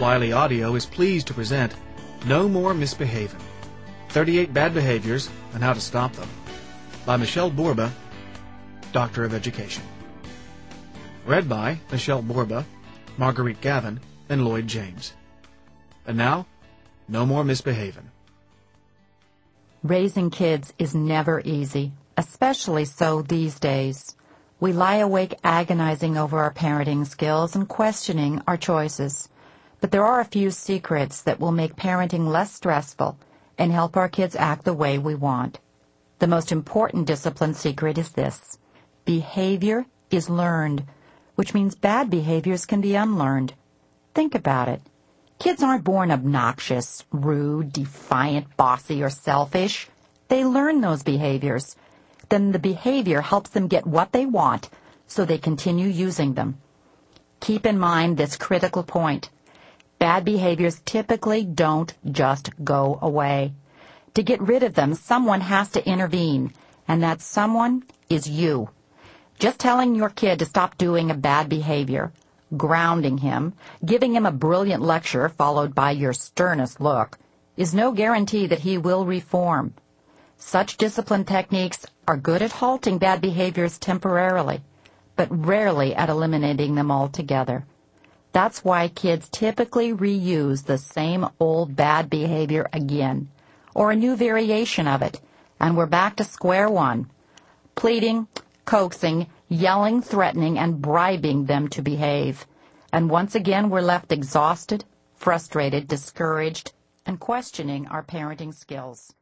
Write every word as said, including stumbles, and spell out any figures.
Wiley Audio is pleased to present No More Misbehavin', thirty-eight Bad Behaviors and How to Stop Them, by Michelle Borba, Doctor of Education. Read by Michelle Borba, Marguerite Gavin, and Lloyd James. And now, No More Misbehavin'. Raising kids is never easy, especially so these days. We lie awake agonizing over our parenting skills and questioning our choices. But there are a few secrets that will make parenting less stressful and help our kids act the way we want. The most important discipline secret is this: behavior is learned, which means bad behaviors can be unlearned. Think about it. Kids aren't born obnoxious, rude, defiant, bossy, or selfish. They learn those behaviors. Then the behavior helps them get what they want, so they continue using them. Keep in mind this critical point. Bad behaviors typically don't just go away. To get rid of them, someone has to intervene, and that someone is you. Just telling your kid to stop doing a bad behavior, grounding him, giving him a brilliant lecture followed by your sternest look, is no guarantee that he will reform. Such discipline techniques are good at halting bad behaviors temporarily, but rarely at eliminating them altogether. That's why kids typically reuse the same old bad behavior again, or a new variation of it, and we're back to square one, pleading, coaxing, yelling, threatening, and bribing them to behave. And once again, we're left exhausted, frustrated, discouraged, and questioning our parenting skills.